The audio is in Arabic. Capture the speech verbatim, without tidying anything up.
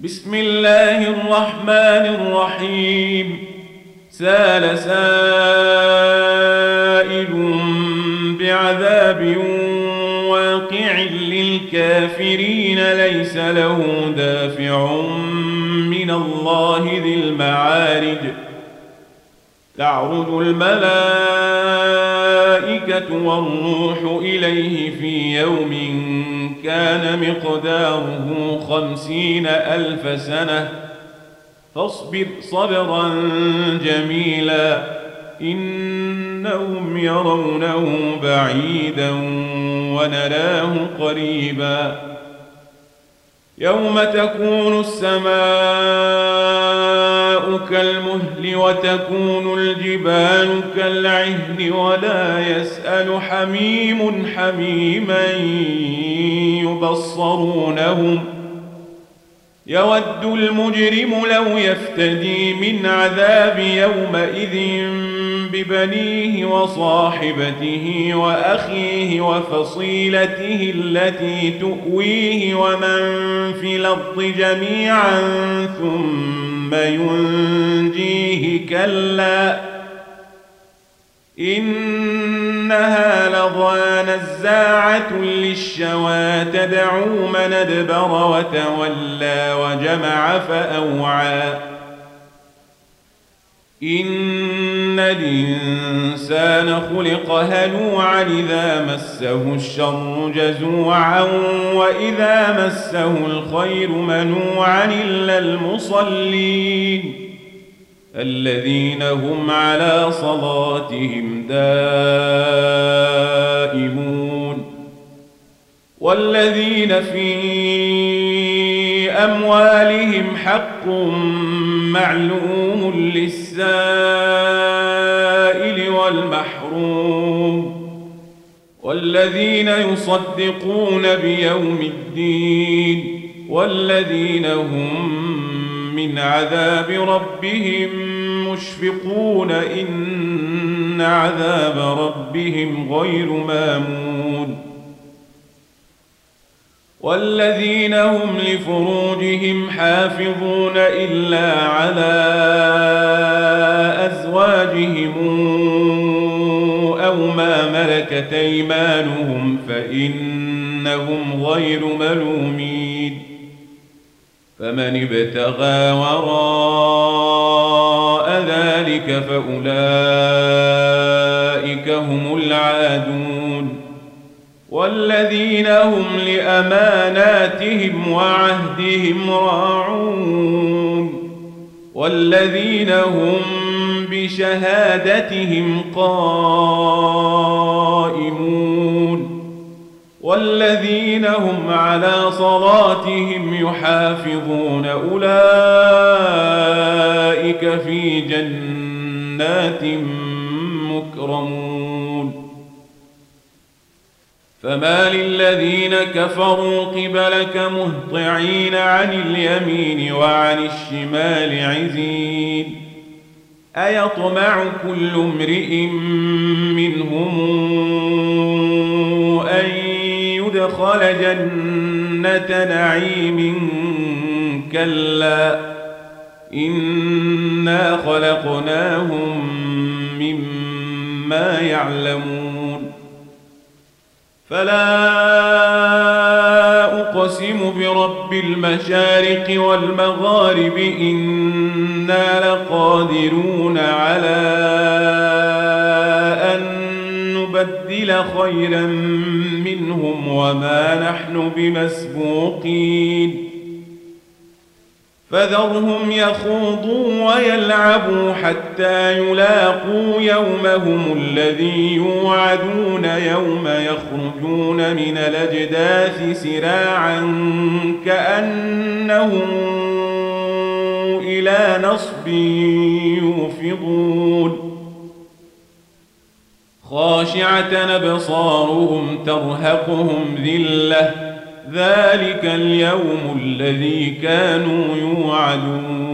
بسم الله الرحمن الرحيم. سال سائل بعذاب واقع للكافرين ليس له دافع من الله ذي المعارج. تعرج الملائكة والروح إليه في يوم كان مقداره خمسين ألف سنة فاصبر صبرا جميلا إنهم يرونه بعيدا ونراه قريبا. يوم تكون السماء كالمهل وتكون الجبال كالعهن ولا يسأل حميم حميما يبصرونهم. يود المجرم لو يفتدي من عذاب يومئذ ببنيه وصاحبته وأخيه وفصيلته التي تؤويه ومن في الأرض جميعا ثم ينجيه كلا إنها لظى نزاعة للشوى تدعو من أدبر وتولى وجمع فأوعى. إن الإنسان خلق هلوعا إذا مسه الشر جزوعا وإذا مسه الخير منوعا إلا المصلين الذين هم على صلاتهم دائمون والذين في أموالهم حق معلوم للسائل والمحروم والذين يصدقون بيوم الدين والذين هم من عذاب ربهم مشفقون إن عذاب ربهم غير مامون والذين هم لفروجهم حافظون إلا على أزواجهم أو ما ملكت أيمانهم فإنهم غير ملومين. فمن ابتغى وراء ذلك فأولئك هم العادون والذين هم لأماناتهم وعهدهم راعون والذين هم بشهادتهم قائمون والذين هم على صلاتهم يحافظون أولئك في جنات مكرمون. فما للذين كفروا قبلك مهطعين عن اليمين وعن الشمال عزين أيطمع كل امرئ منهم أن يدخل جنة نعيم كلا إنا خلقناهم مما يعلمون. فلا أقسم برب المشارق والمغارب إنا لقادرون على أن نبدل خيرا منهم وما نحن بمسبوقين. فذرهم يخوضوا ويلعبوا حتى يلاقوا يومهم الذي يوعدون يوم يخرجون من الأجداث سراعا كأنهم إلى نصب يوفضون خاشعة أبصارهم ترهقهم ذلة ذلك اليوم الذي كانوا يوعدون.